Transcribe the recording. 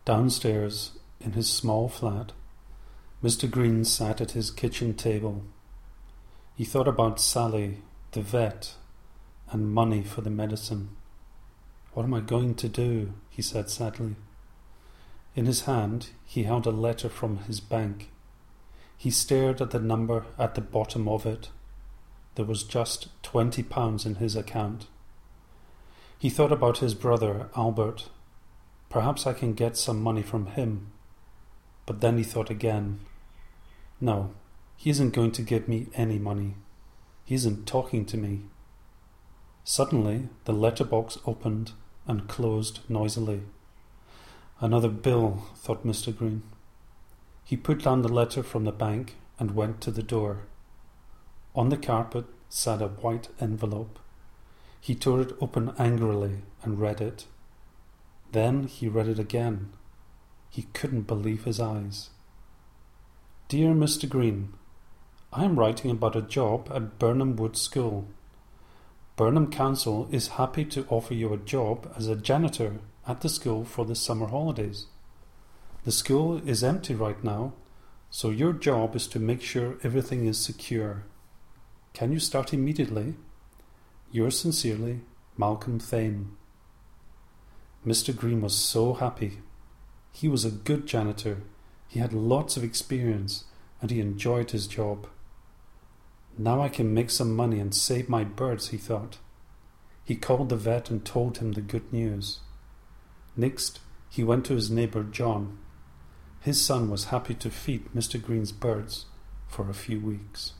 Downstairs, in his small flat, Mr. Green sat at his kitchen table. He thought about Sally, the vet, and money for the medicine. "What am I going to do?" he said sadly. In his hand he held a letter from his bank. He stared at the number at the bottom of it. There was just £20 in his account. He thought about his brother, Albert. Perhaps I can get some money from him. But then he thought again. No, he isn't going to give me any money. He isn't talking to me. Suddenly, the letterbox opened and closed noisily. Another bill, thought Mr. Green. He put down the letter from the bank and went to the door. On the carpet sat a white envelope. He tore it open angrily and read it. Then he read it again. He couldn't believe his eyes. Dear Mr. Green, I am writing about a job at Burnham Wood School. Burnham Council is happy to offer you a job as a janitor at the school for the summer holidays. The school is empty right now, so your job is to make sure everything is secure. Can you start immediately? Yours sincerely, Malcolm Thane. Mr. Green was so happy. He was a good janitor. He had lots of experience and he enjoyed his job. Now I can make some money and save my birds, he thought. He called the vet and told him the good news. Next, he went to his neighbour John. His son was happy to feed Mr. Green's birds for a few weeks.